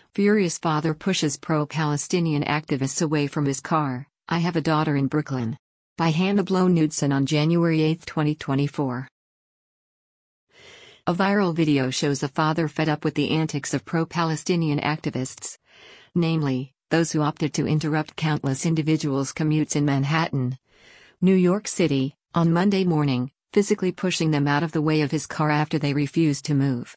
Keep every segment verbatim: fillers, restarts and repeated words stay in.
Furious father pushes pro-Palestinian activists away from his car. I have a daughter in Brooklyn. By Hannah Blow-Knudsen on January eighth, twenty twenty-four. A viral video shows a father fed up with the antics of pro-Palestinian activists, namely, those who opted to interrupt countless individuals' commutes in Manhattan, New York City, on Monday morning, physically pushing them out of the way of his car after they refused to move.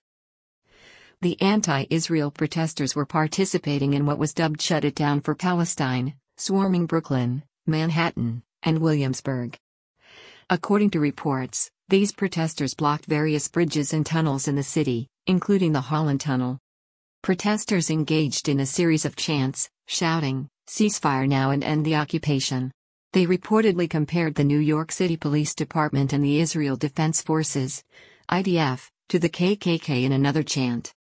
The anti-Israel protesters were participating in what was dubbed Shut It Down for Palestine, swarming Brooklyn, Manhattan, and Williamsburg. According to reports, these protesters blocked various bridges and tunnels in the city, including the Holland Tunnel. Protesters engaged in a series of chants, shouting, "Ceasefire now and end the occupation." They reportedly compared the New York City Police Department and the Israel Defense Forces, I D F, to the K K K in another chant.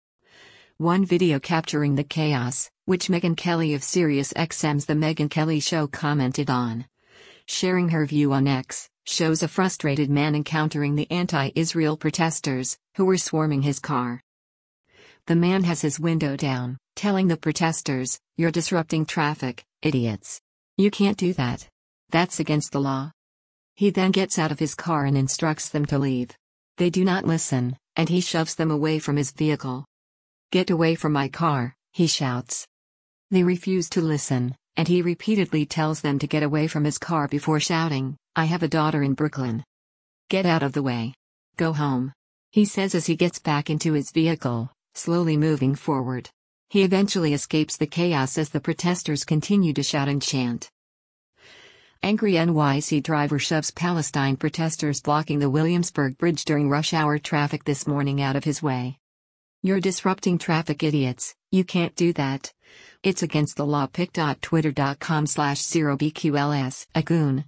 One video capturing the chaos, which Megyn Kelly of Sirius X M's The Megyn Kelly Show commented on, sharing her view on X, shows a frustrated man encountering the anti-Israel protesters, who were swarming his car. The man has his window down, telling the protesters, "You're disrupting traffic, idiots. You can't do that. That's against the law." He then gets out of his car and instructs them to leave. They do not listen, and he shoves them away from his vehicle. "Get away from my car," he shouts. They refuse to listen, and he repeatedly tells them to get away from his car before shouting, "I have a daughter in Brooklyn. Get out of the way. Go home," he says as he gets back into his vehicle, slowly moving forward. He eventually escapes the chaos as the protesters continue to shout and chant. Angry N Y C driver shoves Palestine protesters blocking the Williamsburg Bridge during rush hour traffic this morning out of his way. "You're disrupting traffic, idiots. You can't do that. It's against the law." pic.twitter.com slash 0bqls Agun.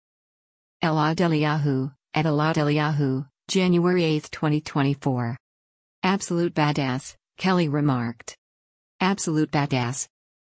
Elad Eliyahu, at Elad Eliyahu, January eighth, twenty twenty-four. "Absolute badass," Kelly remarked. Absolute badass.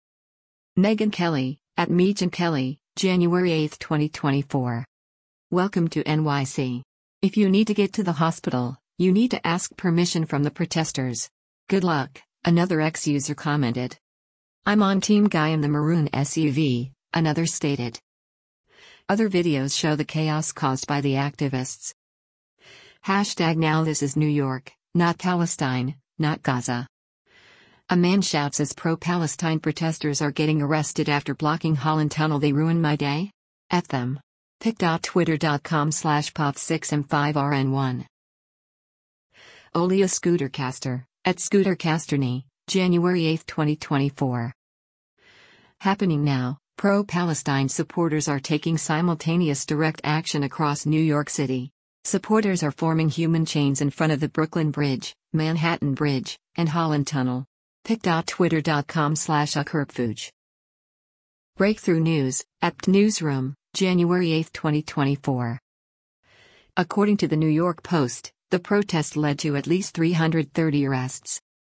Megyn Kelly, at Megyn Kelly, January eighth, twenty twenty-four. "Welcome to N Y C. If you need to get to the hospital, you need to ask permission from the protesters. Good luck," another ex-user commented. "I'm on Team Guy in the maroon S U V," another stated. Other videos show the chaos caused by the activists. Hashtag now this is New York, not Palestine, not Gaza. A man shouts as pro-Palestine protesters are getting arrested after blocking Holland Tunnel. "They ruin my day? F them." pic.twitter.com slash pop 6 m 5 r n 1. Olia Scootercaster, at Scootercasterny, January eighth, twenty twenty-four. Happening now, pro-Palestine supporters are taking simultaneous direct action across New York City. Supporters are forming human chains in front of the Brooklyn Bridge, Manhattan Bridge, and Holland Tunnel. pic.twitter.com slash ukurpfuj. Breakthrough News, at P T Newsroom, January eighth, twenty twenty-four. According to the New York Post, the protest led to at least three hundred thirty arrests.